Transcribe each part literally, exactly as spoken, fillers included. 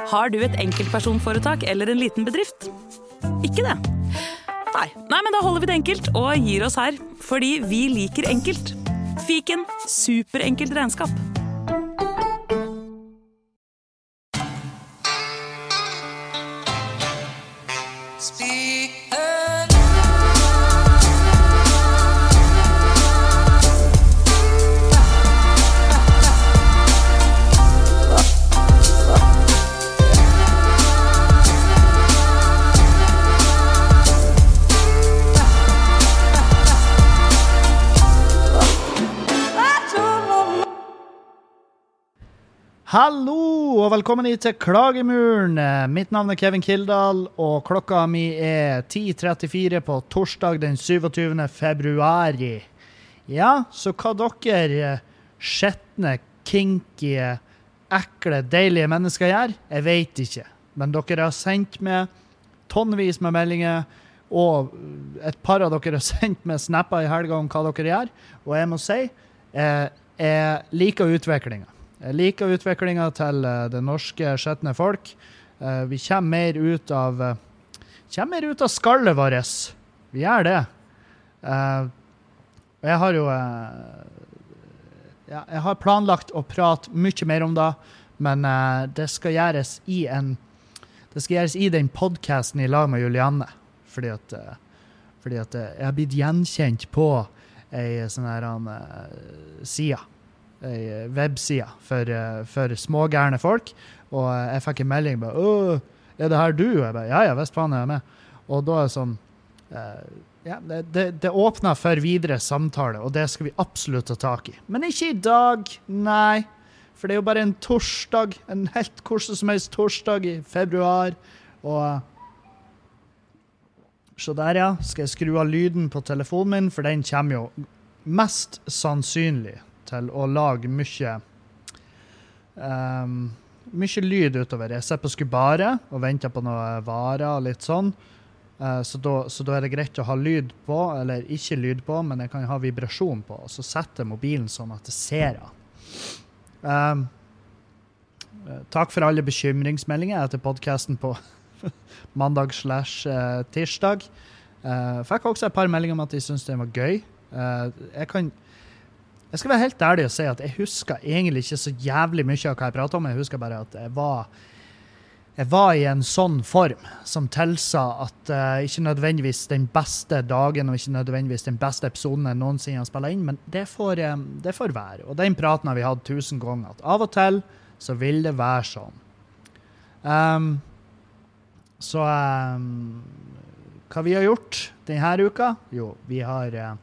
Har du et enkeltpersonforetak eller en liten bedrift? Ikke det? Nei. Nei, men da holder vi det enkelt og gir oss her. Fordi vi liker enkelt. Fiken superenkelt regnskap. Hallo og velkommen hit til Klagemuren. Mitt navn er Kevin Kildahl, og klokka mi er ti trettifire på torsdag den syvogtyvende februari. Ja, så hva dere skjettne, kinky, ekle, deilige mennesker gjør, jeg vet ikke. Men dere har sendt med tonnevis med meldinger, og et par av dere har sendt med snapper i helga om hva dere gjør, og jeg må si, jeg, jeg liker utviklingen. Jeg liker utviklingen til det norske skjettne folk. Vi kommer mer ut av, kommer mer ut av skallet vårt. Vi gjør det. Jeg har jo ja, jeg har planlagt å prate mye mer om det, men det skal gjøres i en det skal gjøres i den podcasten i lag med Julianne, fordi at, fordi at jeg har blitt gjenkjent på en sånn her um, side. En webside for, for smågærne folk, og jeg fikk en melding bare, «Åh, er det her du?» Og jeg bare, ja, ja, visst faen er jeg med. Og da er det sånn, uh, ja, det, det, det åpner for videre samtale, og det skal vi absolutt ta tak i. Men ikke i dag, nei, for det er jo bare en torsdag, en helt hvordan som helst torsdag i februar, og så der ja, skal jeg skru av lyden på telefonen min, for den kommer jo mest sannsynlig til å lage mye um, mye lyd utover. Jeg ser på Skubare og venter på noe varer og litt sånn, uh, så, da, så da er det greit å ha lyd på, eller ikke lyd på, men jeg kan ha vibrasjon på, og så setter jeg mobilen sånn at det ser av. Um, takk for alle bekymringsmeldinger etter podcasten på mandag slash uh, tirsdag. Uh, fikk også et par meldinger om at de synes det var gøy. Uh, jeg kan Jeg skal være helt ærlig og si at jeg husker egentlig ikke så jævlig mye av hva jeg pratet om. Jeg husker bare at jeg var, jeg var i en sånn form som tilsa at uh, ikke nødvendigvis den beste dagen og ikke nødvendigvis den beste episoden jeg noensinne har spillet inn, men det får, um, det får være. Og den praten har vi hatt tusen ganger, at av og til så vil det være sånn. Um, så um, hva vi har gjort denne uka? Jo, vi har... Uh,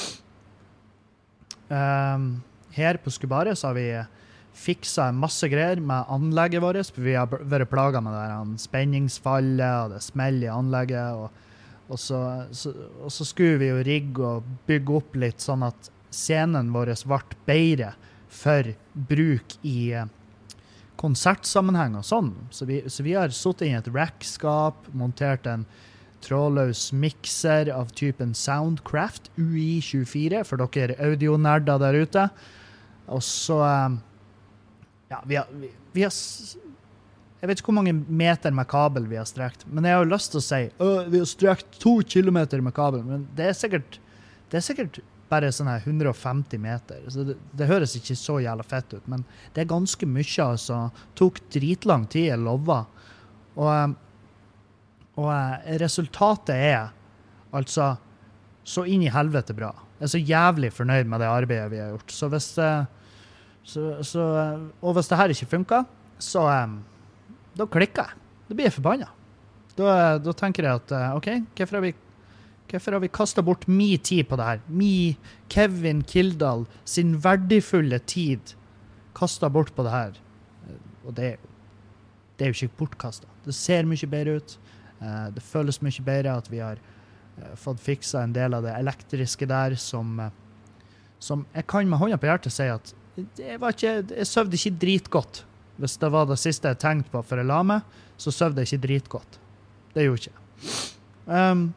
Um, her på Skubare så har vi fikset masse greier med anlegget vårt, for vi har vært plaget med det her spenningsfallet og det smeller i anlegget, og, og, så, så, og så skulle vi jo rigge og bygge opp litt sånn at scenen vår ble bedre for bruk i uh, konsertsammenheng og sånn. Så vi, så vi har suttet i et rackskap, montert en trådløs mixer av typen Soundcraft U I tjuefire for dere audionerder der ute. Og så ja, vi har, vi, vi har jeg vet ikke hvor mange meter med kabel vi har strekt, men jeg har jo lyst til å si vi har strekt to kilometer med kabel, men det er sikkert det er sikkert bare sånn her hundre og femti meter, så det, det høres ikke så jævla fett ut, men det er ganske mye, altså. Tok dritlang tid, jeg lover. Og Og eh, resultatet er altså så inn i helvete bra. Jeg er så jævlig fornøyd med det arbeidet vi har gjort. Så hvis det, så, så, og hvis det her ikke funker, så eh, da klikker jeg. Da blir jeg forbannet. Da, da tenker jeg at, ok, hvorfor har vi, hvorfor har vi kastet bort min tid på det her? Min Kevin Kildahl sin verdifulle tid kastet bort på det her. Og det, det er jo ikke bortkastet. Det ser mye bedre ut. Uh, det føles mye bedre at vi har uh, fått fikset en del av det elektriske der som, uh, som jeg kan med hånda på hjertet si at det var ikke, jeg søvde ikke dritgodt. Hvis det var det siste jeg tenkte på for å la meg, så søvde jeg ikke dritgodt. Det gjorde ikke. Um,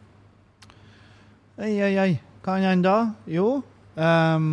ei, ei, ei. Hva enn da? Jo, um,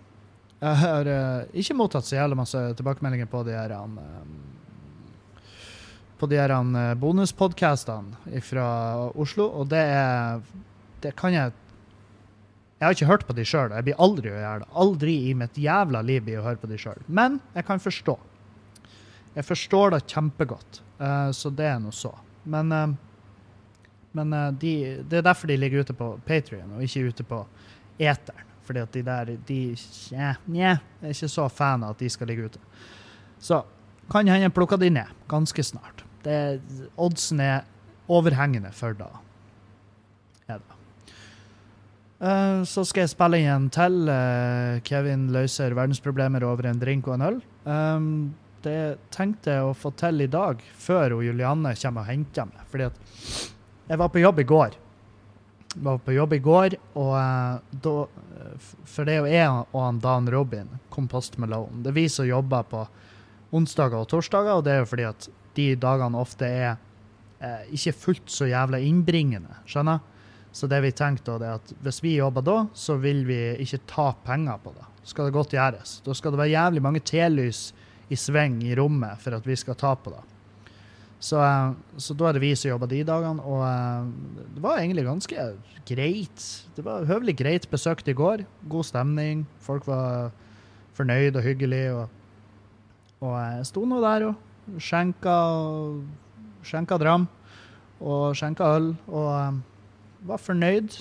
jeg har uh, ikke mottatt så jævlig masse tilbakemeldinger på de her um, på de her uh, bonuspodcastene fra Oslo, og det er, det kan jeg, jeg har ikke hørt på de selv, jeg blir aldri å gjøre det, aldri i mitt jævla liv blir å høre på de selv, men jeg kan forstå. Jeg forstår det kjempegodt, uh, så det er noe så. Men, uh, men uh, de, det er derfor de ligger ute på Patreon, og ikke ute på Eteren. Fordi at de der, de, ja, ja, jeg er ikke så fan av at de skal ligge ute. Så kan hende plukke de ned ganske snart. Det, oddsen er overhengende for da. Ja da. Uh, så skal jeg spille igjen til. Uh, Kevin løser verdensproblemer over en drink og en øl. Um, det tenkte jeg å få til i dag, før Julianne kommer og henter meg. Fordi at jeg var på jobb i går. Jeg var på jobb i går, og uh, da, for det er jo jeg og han Dan Robin, Kompost Malone. Det er vi som jobber på onsdager og torsdager, og det er jo fordi at de dagene ofte er eh, ikke fullt så jævla innbringende, skjønner? Så det vi tenkte da, er at hvis vi jobber da, så vil vi ikke ta penger på det. Skal det godt gjøres. Da skal det være jævlig mange telys i sveng i rommet for at vi skal ta på det. Så, eh, så da er det vi som jobber de dagene, og eh, det var egentlig ganske greit. Det var høvelig greit besøkt i går. God stemning. Folk var fornøyd og hyggelig, og Og jeg sto nå der og skjenka, skjenka dram og skjenka øl og um, var fornøyd.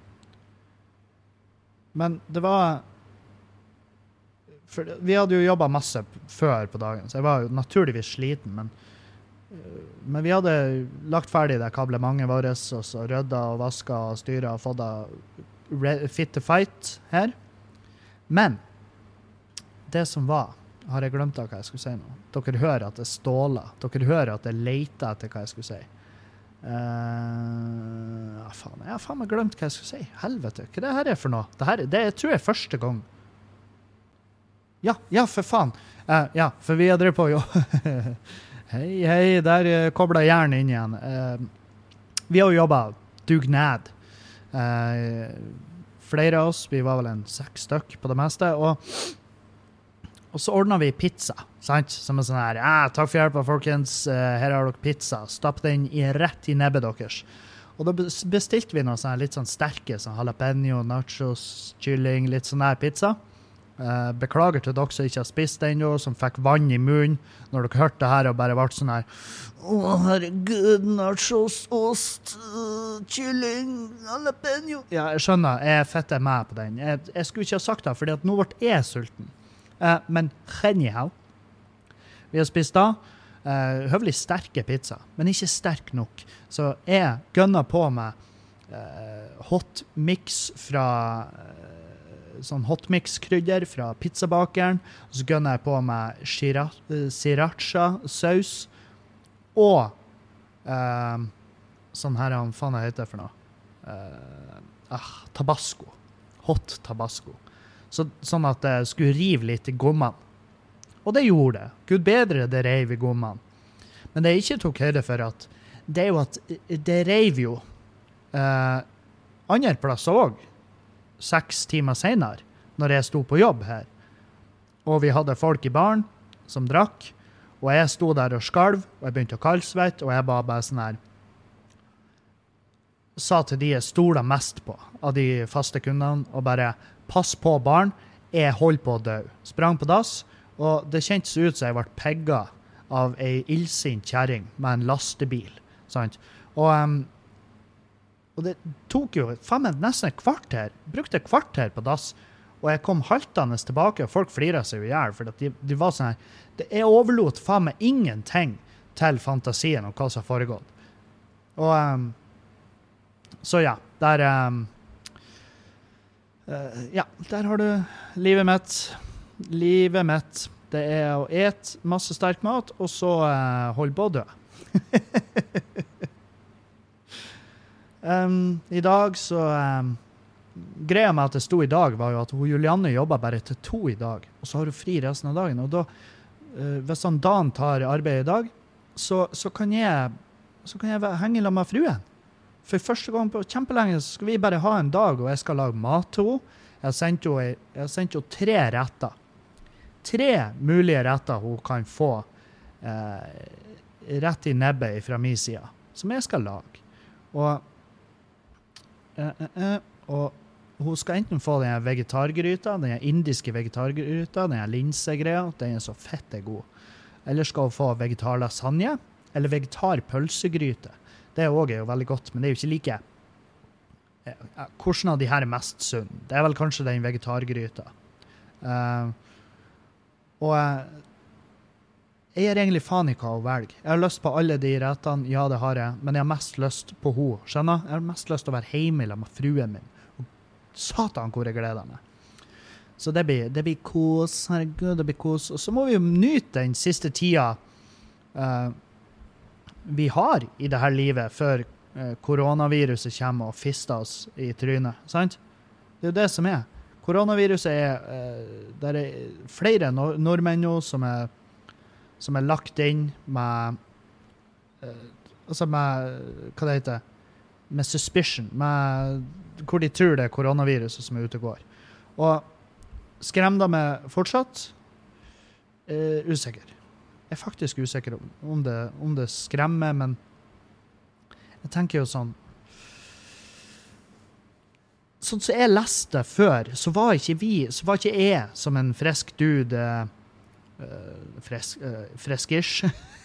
Men det var... For vi hadde jo jobbet masse før på dagen, så jeg var jo naturligvis sliten, men, men vi hadde lagt ferdig det kablementet vårt, og så rydda og vasket og styret og fått det fit to fight her. Men det som var, har jeg glemt av hva jeg skulle si nå. Dere hører at det ståler. Dere hører at det leter etter hva jeg skulle si. Uh, ja, faen. Jeg har faen meg glemt hva jeg skulle si. Helvete, hva det her er for noe? Det her, det jeg tror jeg er første gang. Ja, ja, for faen. Uh, ja, for vi har drevet på, jo. hei, hei, der uh, koblet hjernen inn igjen. Uh, vi har jo jobbet dugnad. Uh, flere av oss, vi var vel en seks stykk på det meste, og Og så ordnet vi pizza, sant? Som er sånn her, ja, takk for hjelpa, folkens, uh, her har dere pizza, stapp den i, rett i nebbet deres. Og da bestilte vi noe sånn litt sånn sterke, sånn jalapeno, nachos, kylling, litt sånn her pizza. Uh, beklager til dere som ikke har spist den da, som fikk vann i munnen når dere hørte det her og bare ble sånn her, å herregud, nachos, ost, uh, kylling, jalapeno. Ja, jeg skjønner, jeg fetter med på den. Jeg, jeg skulle ikke ha sagt det, fordi at nå ble jeg sulten. Uh, men anyhow, vi har spist da uh, høvelig sterke pizza, men ikke sterk nok. Så jeg gønner på med uh, hot mix fra uh, sånn hot mix krydder fra pizzabakeren, og så gønner jeg på med shira, uh, sriracha saus og uh, sånn her, hva faen jeg heter for noe? Uh, ah, tabasco. Hot tabasco. Så, sånn at det skulle rive litt i gommene. Og det gjorde det. Gud bedre det reiv i gommene. Men det jeg ikke tok høyde for at det er jo at det reiv jo eh, andre plasser også, seks timer senere, når jeg sto på jobb her. Og vi hadde folk i baren som drakk, og jeg sto der og skalv, og jeg begynte å kaldsvett, og jeg bare bare sånn her, sa til de jeg stoler mest på, av de faste kundene, og bare, pass på barn, jeg holder på å dø. Sprang på dass, og det kjentes ut som jeg ble pegget av en illsint kjæring med en lastebil. Sant? Og, um, og det tok jo faen meg nesten et kvarter, brukte et kvarter på dass, og jeg kom haltende tilbake, og folk flirer seg jo ihjel, for de, de var sånn her, det, jeg overlot faen meg ingenting til fantasien om hva som har foregått. Og um, så ja, der um, uh, ja, der har du livet mitt. Livet mitt, det er å et masse sterk mat, og så uh, holde på å dø. um, I dag så um, greia med at det stod i dag var jo at hun Julianne jobber bare til to i dag, og så har hun fri resten av dagen, og da uh, hvis han Dan tar arbeid i dag, så, så kan jeg så kan jeg henge sammen med fruen. For første gang på kjempelenge så skal vi bare ha en dag, og jeg skal lage mat til henne. Jeg har sendt henne, jeg har sendt henne tre retter. Tre mulige retter hun kan få eh, rett i nebbet fra min side, som jeg skal lage. Og, eh, eh, eh, og hun skal enten få den vegetargryta, den indiske vegetargryta, den linsegreia, den er så fette god. Eller skal hun få vegetarlasagne, eller vegetarpølsegryte. Det også er jo veldig godt, men det er jo ikke like. Eh, hvordan av de her er mest sunn? Det er vel kanskje den vegetargryta. Uh, og uh, jeg er egentlig faen i hva å velge. Jeg har lyst på alle de rettene, ja det har jeg, men jeg har mest lyst på henne, skjønner? Jeg har mest lyst til å være hjemme med fruen min. Og satan hvor jeg gleder meg. Så det blir, det blir kos, herregud, det blir kos. Og så må vi jo nyte den siste tida uh, vi har i det her livet før uh, koronaviruset kommer og fister oss i trynet, sant? Det er jo det som er. Koronaviruset er, uh, der er flere nor nordmenn nå som er, som er lagt inn med, uh, altså med, hva det heter, med suspicion, med hvor de tror det er koronaviruset som er ute og går. Og skremmer de meg fortsatt? Uh, usikker. Jeg er faktisk usikker om, om, det, om det skremmer, men jeg tenker jo sånn, sånn som jeg leste før, så var ikke vi, så var ikke jeg som en frisk dude, uh, fresk, uh, freskish,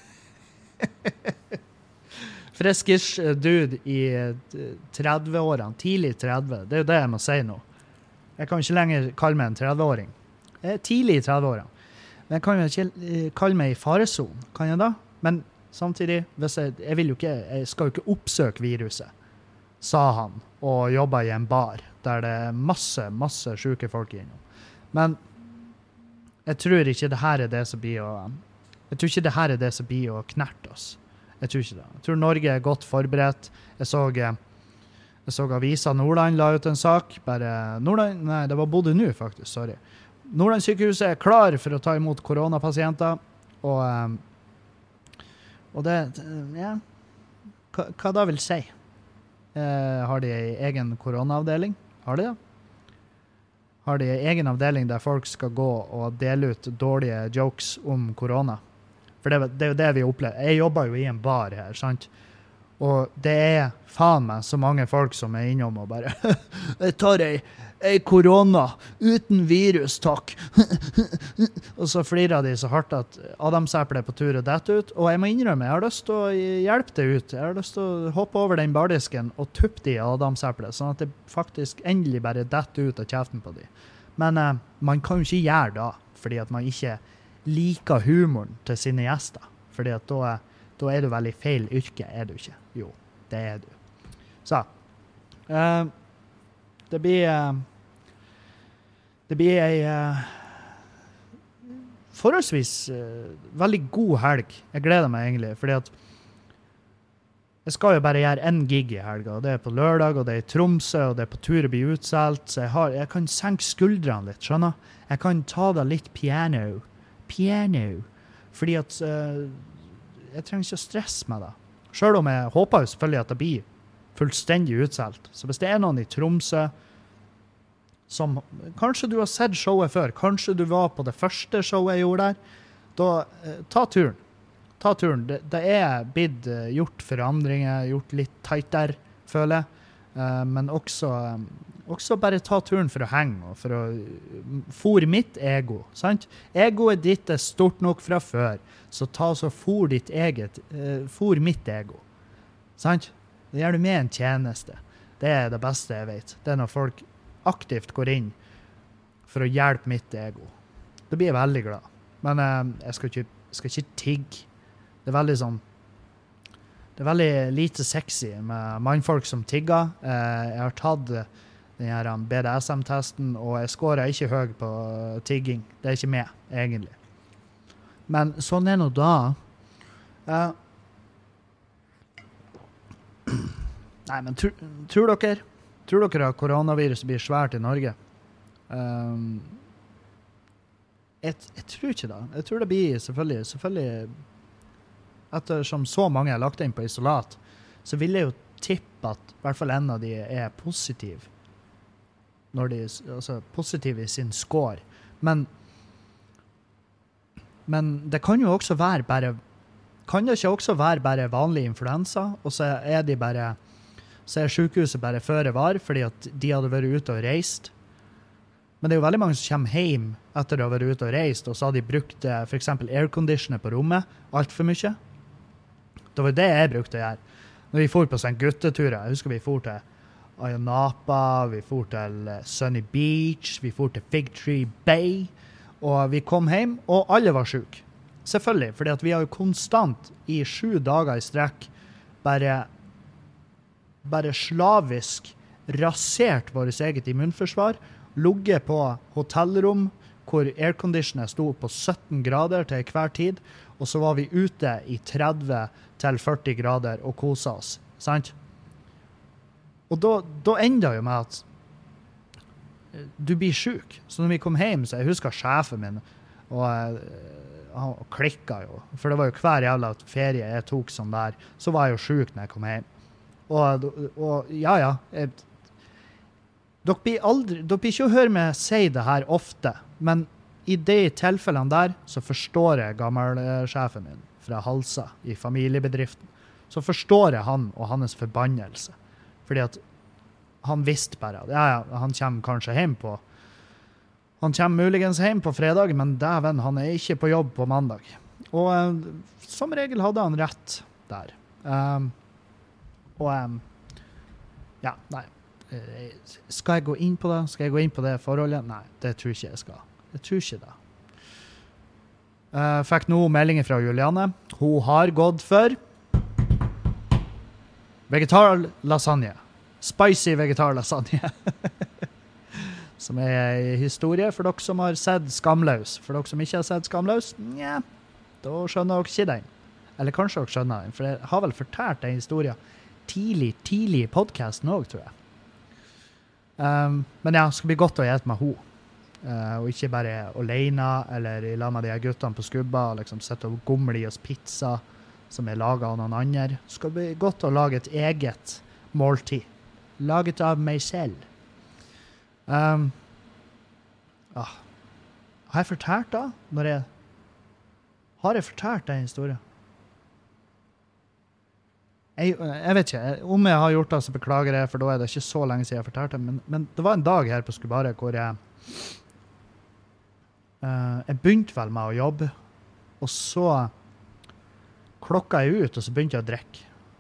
freskish dude i tredve-årene, tidlig tredve, det er jo det jeg må si nå. Jeg kan ikke lenger kalle meg en tredve-åring. Jeg er tidlig i tredve-årene. Men jeg kan jo ikke kalle meg i fareson, kan jeg da? Men samtidig, hvis jeg, jeg, vil jo ikke, jeg skal jo ikke oppsøke viruset, sa han, og jobbet i en bar, der det er masse, masse syke folk innom. Men jeg tror ikke det her er det som blir å, jeg tror ikke det her er det som blir å knerte oss. Jeg tror ikke det. Jeg tror Norge er godt forberedt. Jeg så, jeg så Avisa Nordland la ut en sak, bare, Nordland, nei, det var Bodø nå faktisk, sorry. Nordland sykehuset er klar for å ta imot koronapasienter, og, og det, ja, hva, hva da vil si? Eh, har de en egen koronaavdeling? Har de det? Har de en egen avdeling der folk skal gå og dele ut dårlige jokes om korona? For det, det er jo det vi opplever. Jeg jobber jo i en bar her, sant? Og det er faen meg så mange folk som er innom og bare jeg tar ei, ei korona uten virus, takk. Og så flirer de så hardt at Adamseplet er på tur å dette ut. Og jeg må innrømme, jeg har lyst til å hjelpe det ut. Jeg har lyst til å hoppe over den bardisken og tuppe de Adamseplet, sånn at det faktisk endelig bare detter ut av kjeften på de. Men eh, man kan jo ikke gjøre det, fordi at man ikke liker humoren til sine gjester. Fordi at da er Da er du vel i feil yrke, er du ikke? Jo, det er du. Så, uh, det blir, uh, det blir en uh, forholdsvis uh, veldig god helg. Jeg gleder meg egentlig, fordi at jeg skal jo bare gjøre en gig i helga, og det er på lørdag, og det er i Tromsø, og det er på tur å bli utselt, så jeg, har, jeg kan senke skuldrene litt, skjønner? Jeg kan ta det litt piano. Piano. Fordi at... Uh, jeg trenger ikke å stresse med det. Selv om jeg håper jo selvfølgelig at det blir fullstendig utselt. Så hvis det er noen i Tromsø som, kanskje du har sett showet før, kanskje du var på det første showet jeg gjorde der, da eh, ta turen. Ta turen. Det, det er blitt eh, gjort forandringer, gjort litt tightere, føler jeg. Eh, men også, eh, også bare ta turen for å henge, og for å fôre mitt ego, sant? Egoet ditt er stort nok fra før. Så ta så for ditt eget, uh, for mitt ego. Sant? Det gjør du med en tjeneste. Det er det beste jeg vet. Det er når folk aktivt går inn for å hjelpe mitt ego. Da blir jeg veldig glad. Men uh, jeg skal ikke, skal ikke tigge. Det er veldig sånn, det er veldig lite sexy med mannfolk som tigger. Uh, jeg har tatt den her B D S M-testen, og jeg skårer ikke høy på tigging. Det er ikke med, egentlig. Men sånn er nå da. Uh, nei, men tro, tror dere tror dere at koronaviruset blir svært i Norge? Um, jeg, jeg tror ikke det. Jeg tror det blir selvfølgelig, selvfølgelig ettersom så mange er lagt inn på isolat, så vil jeg jo tippe at i hvert fall en av de er positiv. Når de, altså positiv i sin score. Men Men det kan jo også være bare kan det ikke også være bare vanlig influensa, og så er de bare, så er sykehuset bare føre var, fordi at de hadde vært ute og reist. Men det er jo veldig mange som kommer hjem etter å ha vært ute og reist, og så har de brukt for eksempel airconditioner på rommet, alt for mye. Det var det jeg brukte å gjøre. Når vi for på sånn gutteturer, jeg husker vi for til Ayia Napa, vi for til Sunny Beach, vi for til Fig Tree Bay, og vi kom hjem, og alle var syke. Selvfølgelig, fordi at vi har jo konstant i sju dager i strekk bare, bare slavisk rasert vårt eget immunforsvar, ligget på hotellrom hvor airconditioner sto på sytten grader til hver tid, og så var vi ute i tretti til førti grader og kosa oss, sant? Og da, da enda jo med at du blir syk. Så når vi kom hjem, så jeg husker sjefen min, og han klikket jo, for det var jo hver jævla ferie jeg tok sånn der, så var jeg jo syk når jeg kom hjem. Og, og ja, ja, jeg, dere blir aldri, dere blir ikke å høre meg si det her ofte, men i de tilfellene der, så forstår jeg gammelsjefen min fra Halsa i familiebedriften. Så forstår jeg han og hans forbannelse. Fordi at han visste bare at ja, ja, han kommer kanskje hjem på han kommer muligens hjem på fredag, men dæven, han er ikke på jobb på mandag. Og uh, som regel hadde han rett der. Um, og um, ja, nei. Skal jeg gå inn på det? Skal jeg gå inn på det forholdet? Nei, det tror ikke jeg skal. Jeg tror ikke det. Uh, fikk nå meldinger fra Juliane. Hun har gått for vegetar lasagne. Spicy vegetar lasagne. Som er en historie for dere som har sett Skamløs. For dere som ikke har sett Skamløs, ja, da skjønner dere ikke den. Eller kanskje dere skjønner den, for jeg har vel fortalt den historien tidlig, tidlig i podcasten også, tror jeg. Um, men ja, det skal bli godt å gjette med ho. Uh, og ikke bare alene, eller i lag med de her guttene på skubba, og liksom sitte og gomle i oss pizza, som er laget av noen andre. Det skal bli godt å lage et eget måltid. Laget av meg selv. Um, ah. Har jeg fortalt da? Når jeg, har jeg fortalt den historien? Jeg, jeg vet ikke. Om jeg har gjort det, så beklager jeg, for da er det ikke så lenge siden jeg fortalte det. Men, men det var en dag her på Skubare hvor jeg uh, jeg begynte vel med å jobbe, og så klokka jeg ut, og så begynte jeg å drikke.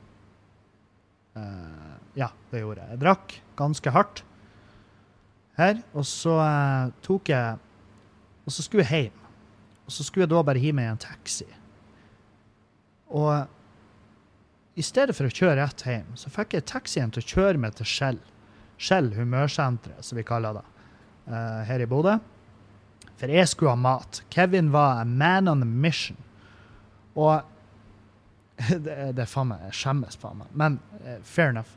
Uh, ja, det gjorde jeg. Jeg drakk ganske hardt her, og så uh, tok jeg, og så skulle jeg hjem. Og så skulle jeg da bare hive meg i en taxi. Og i stedet for å kjøre rett hjem, så fikk jeg taxien til å kjøre meg til Shell. Shell humørsentret, som vi kaller det, uh, her i Bodø. For jeg skulle ha mat. Kevin var a man on a mission. Og det, det er faen meg, jeg skjemmes faen meg. Men uh, fair enough.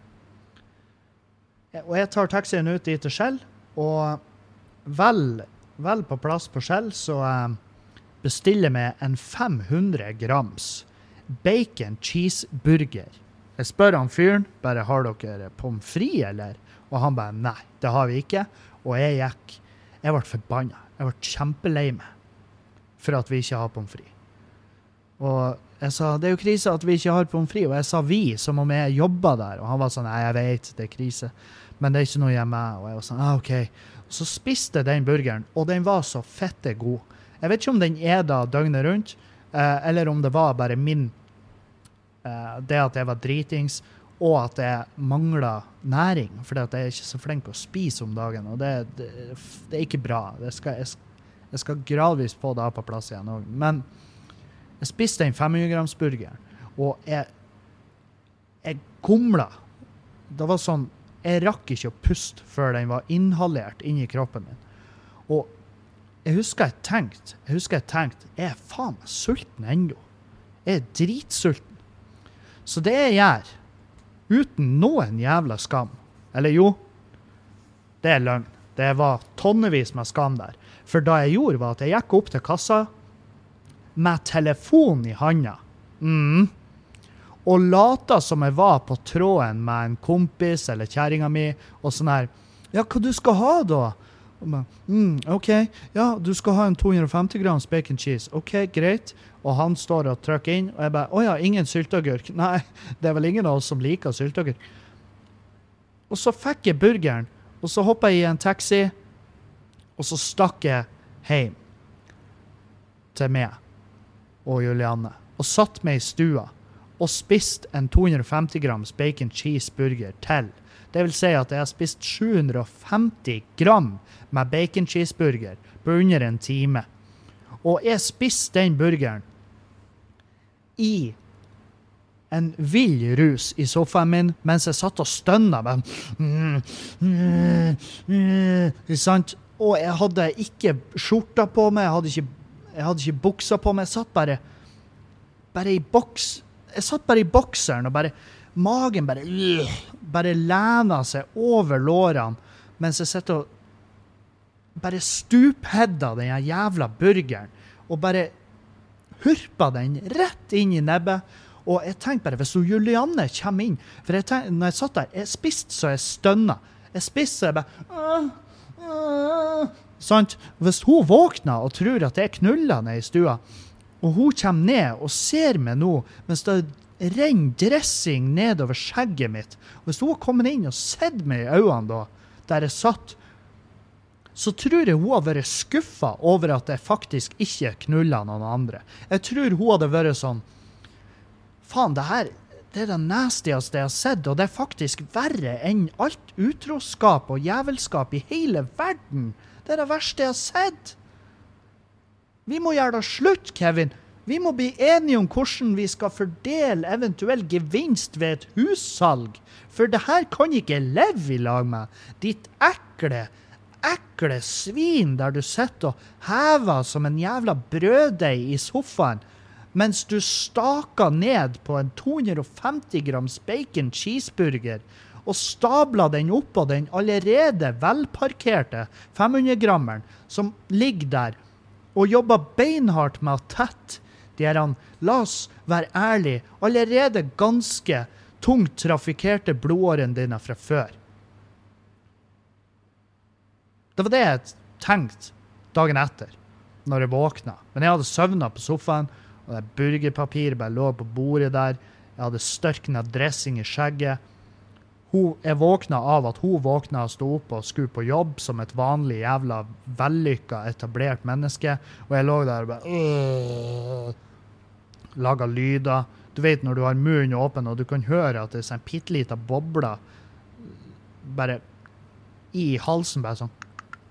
Og jeg tar taxien ut dit til Shell, og vel, vel på plass på Shell, så uh, bestiller meg en fem hundre grams bacon cheeseburger. Jeg spør han fyren, bare har dere pommes frites, eller? Og han bare, nei, det har vi ikke. Og jeg gikk, jeg ble forbannet. Jeg ble kjempelei meg for at vi ikke har pommes frites. Og jeg sa, det er jo krise at vi ikke har pommes frites. Og jeg sa vi, som om jeg jobbet der. Og han var sånn, nei, jeg vet, det er krise. Men det er ikke noe hjemme. Og jeg var sånn, ah, ok. Og så spiste jeg den burgeren, og den var så fette god. Jeg vet ikke om den er da døgnet rundt, eh, eller om det var bare min, eh, det at jeg var dritings, og at jeg manglet næring, fordi at jeg er ikke så flink å spise om dagen, og det, det, det er ikke bra. Det skal, jeg, jeg skal gradvis få det på plass igjen også. Men jeg spiste en fem hundre grams burger, og jeg, jeg gomlet. Det var sånn, jeg rakk ikke å puste før den var inhalert inn i kroppen min. Og jeg husker jeg tenkte, jeg husker jeg tenkte, jeg er faen meg sulten ennå. Jeg er dritsulten. Så det jeg gjør, uten noen jævla skam, eller jo, det er løgn. Det var tonnevis med skam der. For da jeg gjorde var at jeg gikk opp til kassa med telefon i handa. Mm. Og lata som jeg var på tråden med en kompis eller kjæringa mi, og sånn her, ja, hva du skal ha da? Og man, mm, ok, ja, du skal ha en to hundre femti grams bacon cheese. Ok, greit. Og han står og trykker inn, og jeg bare, åja, ingen sylteagurk. Nei, det er vel ingen av oss som liker sylteagurk. Og så fikk jeg burgeren, og så hoppet jeg i en taxi, og så stakk jeg hjem til meg og Julianne, og satt meg i stua, og spist en to hundre femti grams bacon cheeseburger til. Det vil si at jeg har spist sju hundre femti gram med bacon cheeseburger på under en time. Og jeg spiste den burgeren i en vill rus i sofaen min, mens jeg satt og stønnet. Men, mm, mm, mm, sant? Og jeg hadde ikke skjorta på meg, jeg hadde ikke, jeg hadde ikke buksa på meg, jeg satt bare, bare i boks. Jeg satt bare i bokseren, og bare, magen bare, øh, bare lena seg over lårene, mens jeg sitter og bare stuphedda den jævla burgeren, og bare hurpa den rett inn i nebbet. Og jeg tenkte bare, hvis Julianne kommer inn, for jeg tenkte, når jeg satt der, jeg spiste så jeg stønnet. Jeg spiste så jeg bare, øh, øh, sant? Hvis hun våkner og tror at jeg knuller ned i stua, og hun kommer ned og ser meg nå, mens det renner dressing nedover skjegget mitt, og hvis hun kommer inn og sett meg i øynene da, der jeg satt, så tror jeg hun har vært skuffet over at jeg faktisk ikke knullet noen andre. Jeg tror hun hadde vært sånn, faen, det her, det er det nastigaste jeg har sett, og det er faktisk verre enn alt utroskap og jævelskap i hele verden. Det er det verste jeg har sett. Vi må gjøre det slutt, Kevin. Vi må bli enige om hvordan vi skal fordele eventuell gevinst ved et hussalg. For det her kan ikke leve i lag med. Ditt ekle, ekle svin der du sitter og hever som en jævla brøddeig i sofaen, mens du staker ned på en to hundre femti grams bacon cheeseburger og stabler den opp på den allerede velparkerte fem hundre grammeren som ligger der og jobber beinhardt med å tette de her, la oss være ærlige, allerede ganske tungt trafikerte blodårene dine fra før. Det var det jeg tenkte dagen etter, når jeg våkna. Men jeg hadde søvnet på sofaen, og det burgerpapir bare lå på bordet der. Jeg hadde størknet dressing i skjegget. Hun, jeg våkna av at hun våkna og stod opp og skulle på jobb som et vanlig jævla vellykka etablert menneske. Og jeg lå der og bare øh, laget lyder. Du vet når du har munnen åpen og du kan høre at det er sånn pittelita bobler bare i halsen, bare sånn.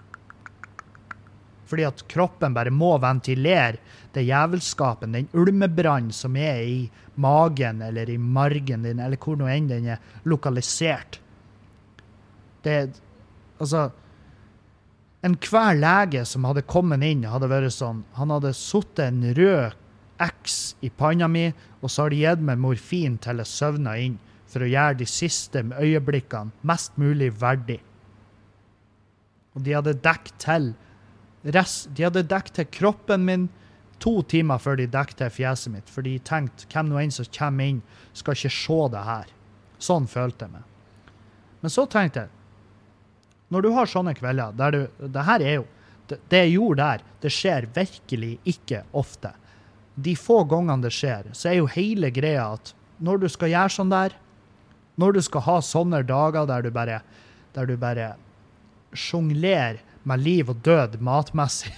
Fordi at kroppen bare må ventilere det jævelskapen, den ulmebrann som er i magen eller i margen din, eller hvor nå enn den er lokalisert. Det er, altså, en hver lege som hadde kommet inn, hadde vært sånn, han hadde suttet en rød X i panna mi, og så har de gitt meg morfin til jeg søvner inn, for å gjøre de siste øyeblikkene mest mulig verdig. Og de hadde dekket til Rest, de hadde dekket til kroppen min to timer før de dekket til fjeset mitt, for de tenkte, hvem nå enn som kommer inn, skal ikke se det her. Sånn følte jeg meg. Men så tenkte jeg, når du har sånne kvelder, der du, det her er jo, det, det jeg gjorde der, det skjer virkelig ikke ofte. De få gangene det skjer, så er jo hele greia at når du skal gjøre sånn der, når du skal ha sånne dager der du bare, der du bare sjonglerer med liv og død matmessig,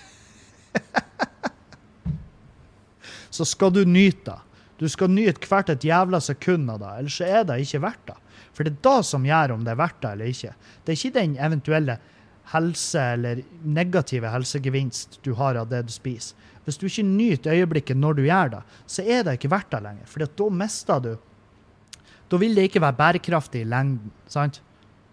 så skal du nyte det. Du skal nyte hvert et jævla sekund av det, ellers så er det ikke verdt det. For det er da som gjør om det er verdt det eller ikke. Det er ikke den eventuelle helse eller negative helsegevinst du har av det du spiser. Hvis du ikke nyter øyeblikket når du gjør det, så er det ikke verdt det lenger, for da mister du. Da vil det ikke være bærekraftig i lengden, sant?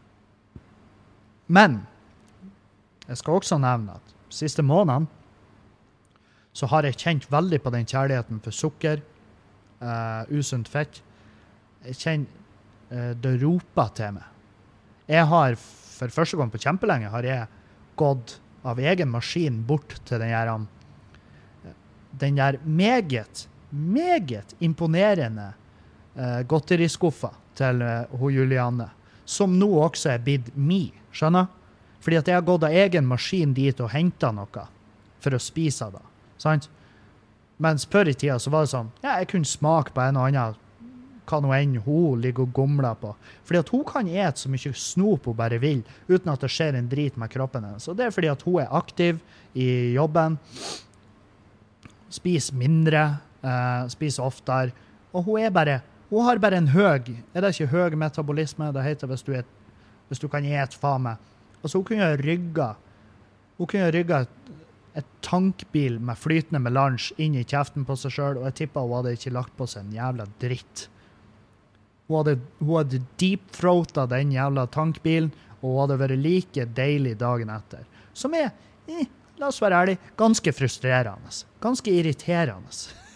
Men jeg skal også nevne at siste måneden så har jeg kjent veldig på den kjærligheten for sukker, uh, usunt fett. Jeg kjenner uh, det roper til meg. Jeg har, for første gang på kjempelenge, har jeg gått av egen maskin bort til den der, den der meget, meget imponerende uh, godteriskuffa til uh, Julianne, som nå også er blitt mi, skjønner? Fordi at jeg har gått av egen maskin dit og hentet noe for å spise da. Sant? Mens før i tida så var det sånn, ja, jeg kunne smake på en og annen hva noe enn hun ligger og gomler på. Fordi at hun kan ete så mye snop hun bare vil, uten at det skjer en drit med kroppen hennes. Og det er fordi at hun er aktiv i jobben, spiser mindre, eh, spiser oftere, og hun er bare, hun har bare en høg, er det ikke høg metabolisme, det heter hvis du, er, hvis du kan ete faen meg. Altså hun kunne rygga, hun kunne rygga et, et tankbil med flytende melange inn i kjeften på seg selv, og jeg tippet hun hadde ikke lagt på seg en jævla dritt. Hun hadde, hun hadde deep-throatet den jævla tankbilen, og hun hadde vært like deilig dagen etter. Som er, eh, la oss være ærlig, ganske frustrerende. Ganske irriterende.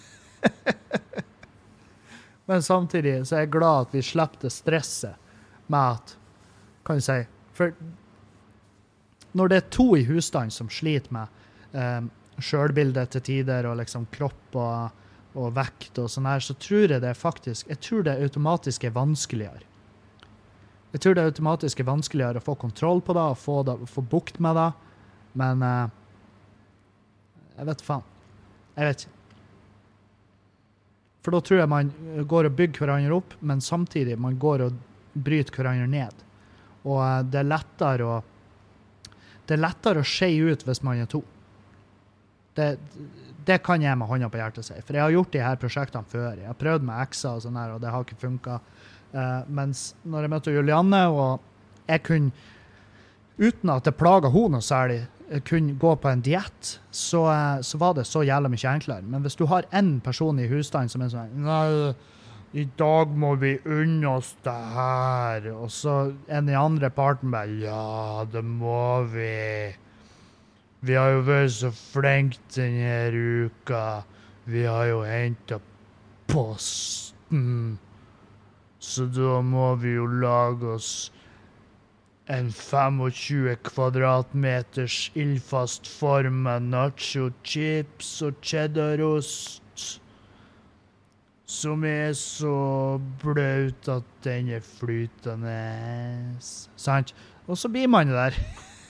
Men samtidig så er jeg glad at vi slipper det stresset med at, kan jeg si, for når det er to i husstand som sliter med eh, selvbildet til tider, og liksom kropp og og vekt og sånn her, så tror jeg det faktisk, jeg tror det automatisk er vanskeligere. Jeg tror det automatisk er vanskeligere å få kontroll på det, og få, det, få bukt med det, men uh, jeg vet faen. Jeg vet ikke. For da tror jeg man går og bygger hverandre opp, men samtidig man går og bryter hverandre ned. Og uh, det er lettere å det er lettere å skje ut hvis man er to. Det Det kan jeg med hånda på hjertet si, for jeg har gjort de her prosjektene før. Jeg har prøvd med ekser og sånn her, og det har ikke funket. Uh, mens når jeg møtte Julianne, og jeg kunne, uten at det plaget hun noe særlig, jeg kunne gå på en diett, så, uh, så var det så jævlig mye enklere. Men hvis du har en person i husstand som er sånn, nei, i dag må vi unne oss det her, og så en i andre parten bare, ja, det må vi. Vi har jo vært så flengt denne uka. Vi har jo hentet posten. Så da må vi jo lage oss en tjuefem kvadratmeters ildfast form med nacho chips og cheddarost, som er så bløt at den er flytende. Sant? Og så blir man det der.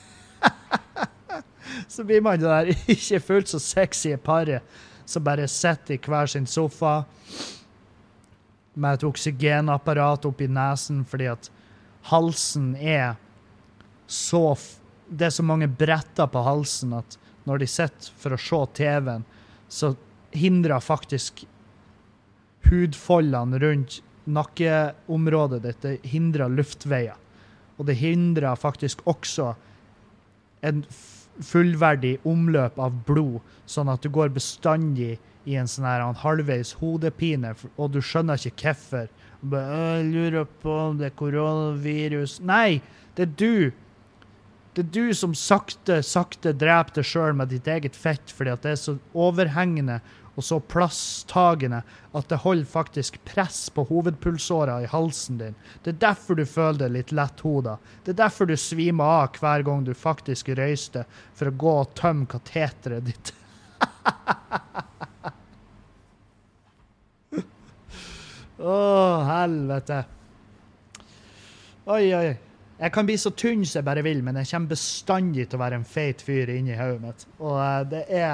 Så blir man det der ikke fullt så sexy paret som bare sitter i hver sin sofa med et oksygenapparat opp i nesen fordi at halsen er så, det er så mange bretter på halsen at når de sitter for å se T V-en, så hindrer faktisk hudfoldene rundt nakkeområdet ditt, det hindrer luftveier. Og det hindrer faktisk også en fullverdig omløp av blod, sånn at du går bestandig i en sånn her halvveis hodepine, og du skjønner ikke hvorfor. Jeg lurer på om det er koronavirus. Nei, det er du. Det er du som sakte, sakte dreper deg selv med ditt eget fett, fordi at det er så overhengende og så plasstagende at det holder faktisk press på hovedpulsåra i halsen din. Det er derfor du føler deg litt lett hodet. Det er derfor du svimer av hver gang du faktisk røyster for å gå og tømme kateteret ditt. Åh, helvete. Oi, oi. Jeg kan bli så tynn som jeg bare vil, men jeg kommer bestandig til å være en feit fyr inni hodet mitt. Og uh, det er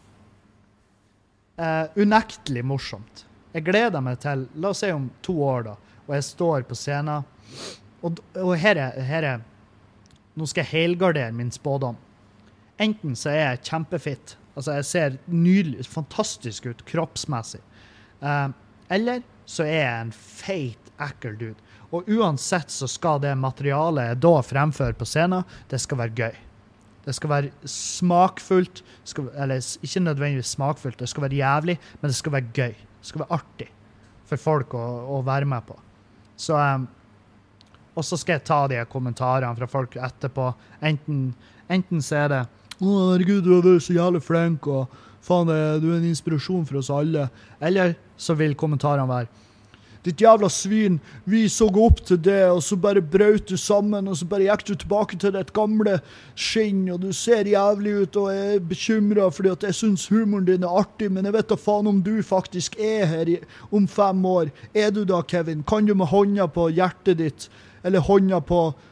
Uh, unektelig morsomt. Jeg gleder meg til, la oss si om to år da, og jeg står på scenen, og, og her, er, her er, nå skal jeg helgardere min spådom. Enten så er jeg kjempefitt, altså jeg ser nydelig, fantastisk ut, kroppsmessig, uh, eller så er jeg en feit, ekkel dude. Og uansett så skal det materialet jeg da fremfører på scenen, det skal være gøy. Det skal være smakfullt, skal, eller ikke nødvendigvis smakfullt, det skal være jævlig, men det skal være gøy. Det skal være artig for folk å, å være med på. Så, um, og så skal jeg ta de kommentarene fra folk etterpå. Enten, enten så er det, å herregud, du er så jævlig flink, og faen, du er en inspirasjon for oss alle. Eller så vil kommentarene være, ditt jævla svin, vi så opp til det, og så bare brøt du sammen, og så bare gikk du tilbake til ditt gamle skinn, og du ser jævlig ut, og jeg er bekymret fordi at jeg synes humoren din er artig, men jeg vet da faen om du faktisk er her i, om fem år. Er du da, Kevin? Kan du med hånda på hjertet ditt, eller hånda på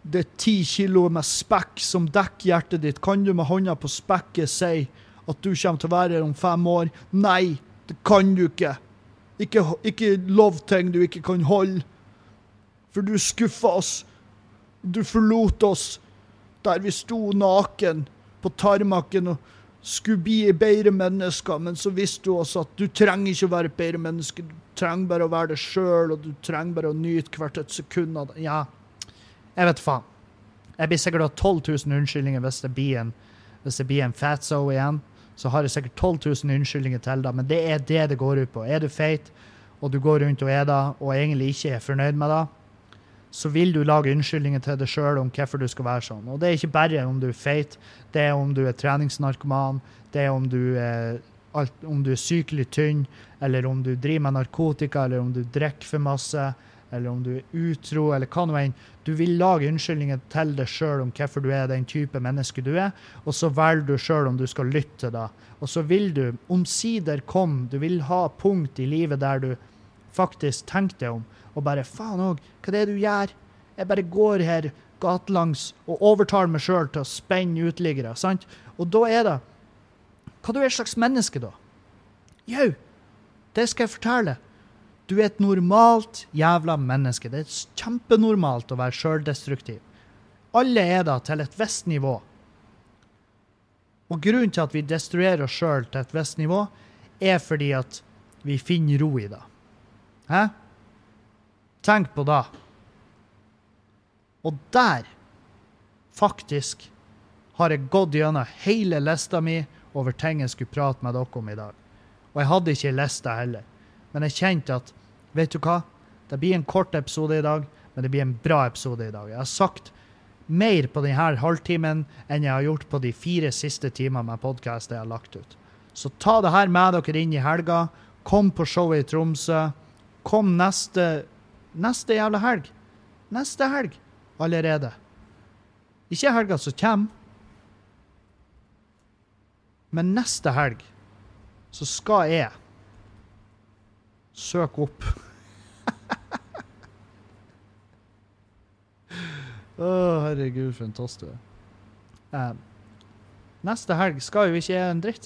det er ti kilo med spekk som dekker hjertet ditt. Kan du med hånda på spekket si at du kommer til å være her om fem år? Nei, det kan du ikke. Ikke, ikke lov ting du ikke kan holde. For du skuffet oss. Du forlot oss der vi sto naken på tarmaken og skulle bli bedre mennesker, men så visste du også at du trenger ikke å være et bedre menneske. Du trenger bare å være det selv, og du trenger bare å nyte hvert et sekund av det. Ja, jeg vet faen. Jeg blir sikkert ha tolv tusen unnskyldninger hvis det blir en, hvis det blir en fatso igjen. Så har jeg sikkert tolv tusen unnskyldninger til da, men det er det det går ut på. Er du feit, og du går rundt og er da, og egentlig ikke er fornøyd med det, så vil du lage unnskyldninger til deg selv om hvorfor du skal være sånn. Og det er ikke bare om du er feit, det er om du er treningsnarkoman, det er om du er, alt, om du er sykelig tynn, eller om du driver med narkotika, eller om du drikker for masse, eller om du er utro, eller hva nå enn. Du vil lage unnskyldninger til deg selv om hvorfor du er den type menneske du er, og så velger du selv om du skal lytte til det. Og så vil du omsider komme, du vil ha punkt i livet der du faktisk tenker deg om, og bare, faen også, hva er det du gjør? Jeg bare går her gatelangs og overtar meg selv til å spenne utliggere, sant? Og da er det, hva du er slags menneske da? Jo, det skal jeg fortelle. Du er et normalt jævla menneske. Det er kjempenormalt å være selvdestruktiv. Alle er da til et visst nivå. Og grunnen til at vi destruerer oss selv til et visst nivå, er fordi at vi finner ro i det. Hæ? Tenk på det. Og der, faktisk, har jeg gått gjennom hele lista mi over ting jeg skulle prate med dere om i dag. Og jeg hadde ikke lista heller. Men jeg kjente at, vet du hva? Det blir en kort episode i dag, men det blir en bra episode i dag. Jeg har sagt mer på denne halvtimen enn jeg har gjort på de fire siste timene med podcast jeg har lagt ut. Så ta det her med dere inn i helga. Kom på showet i Tromsø. Kom neste, neste jævla helg. Neste helg allerede. Ikke helga som kommer. Men neste helg så skal jeg søk opp. Å, oh, herregud, for en tost du er. Eh, neste helg skal jo ikke jeg en dritt.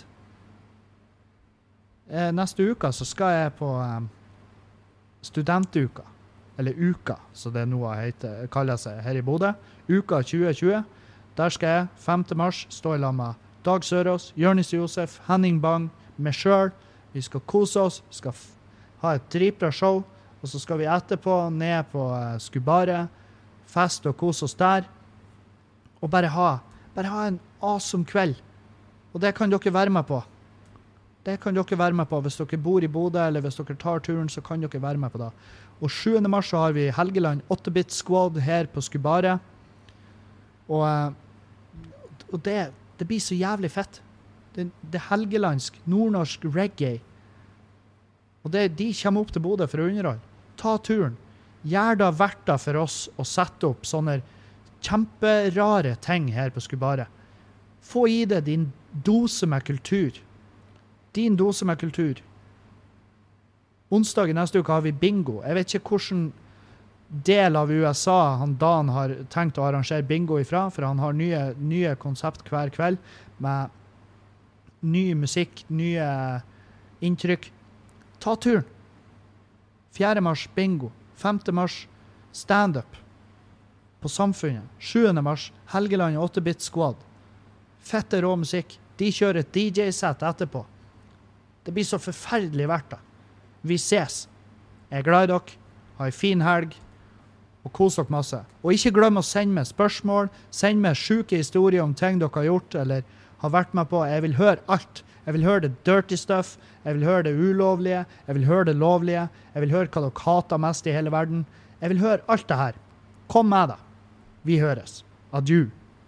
Eh, neste uka så skal jeg på eh, studentuka. Eller uka, så det er noe heter, kaller seg her i Bodø. Uka tjue tjue. Der skal jeg femte mars stå i lag med Dag Sørås, Jørnis Josef, Henning Bang, meg selv. Vi skal kose oss, vi skal f- ha et dritbra show, og så skal vi etterpå ned på uh, Skubare, fest og kose oss der, og bare ha, bare ha en awesome kveld. Og det kan dere være med på. Det kan dere være med på. Hvis dere bor i Bodø, eller hvis dere tar turen, så kan dere være med på det. Og sjuende mars så har vi Helgeland åtte-bit Squad her på Skubare. Og, uh, og det, det blir så jævlig fett. Det, det er helgelandsk, nordnorsk reggae. Og det, de kommer opp til Bodø for å underholde. Ta turen. Gjør det verdt det for oss å sette opp sånne kjemperare ting her på Skubare. Få i det din dose med kultur. Din dose med kultur. Onsdag i neste uke har vi bingo. Jeg vet ikke hvordan del av U S A han Dan har tenkt å arrangere bingo ifra, for han har nye, nye konsept hver kveld med ny musikk, nye inntrykk. Ta turen. fjerde mars bingo. femte mars stand-up på Samfunnet. sjuende mars Helgeland åtte-bit Squad. Fette rå musikk. De kjører et D J-sett etterpå. Det blir så forferdelig verdt det. Vi ses. Jeg er glad i dere. Ha en fin helg. Og kos dere masse. Og ikke glem å sende meg spørsmål. Send meg syke historier om ting dere har gjort eller har vært med på. Jeg vil høre alt. Jeg vil høre det dirty stuff. Jeg vil høre det ulovlige. Jeg vil høre det lovlige. Jeg vil høre hva dere hater mest i hele verden. Jeg vil høre alt det her. Kom med det. Vi høres. Adjø.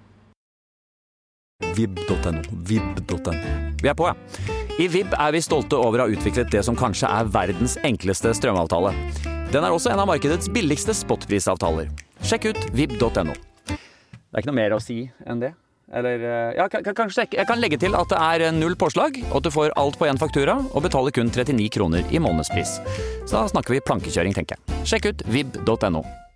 vib punktum no. vib punktum no. Vi er på, ja. I Vib er vi stolte over å ha utviklet det som kanskje er verdens enkleste strømavtale. Den er også en av markedets billigste spotprisavtaler. Sjekk ut vib punktum no. Det er ikke noe mer å si enn det. Eller, ja, kanskje jeg kan legge til at det er null påslag, og at du får alt på en faktura, og betaler kun trettini kroner i månedspris. Så da snakker vi plankekjøring, tenker jeg. Sjekk ut vib punktum no.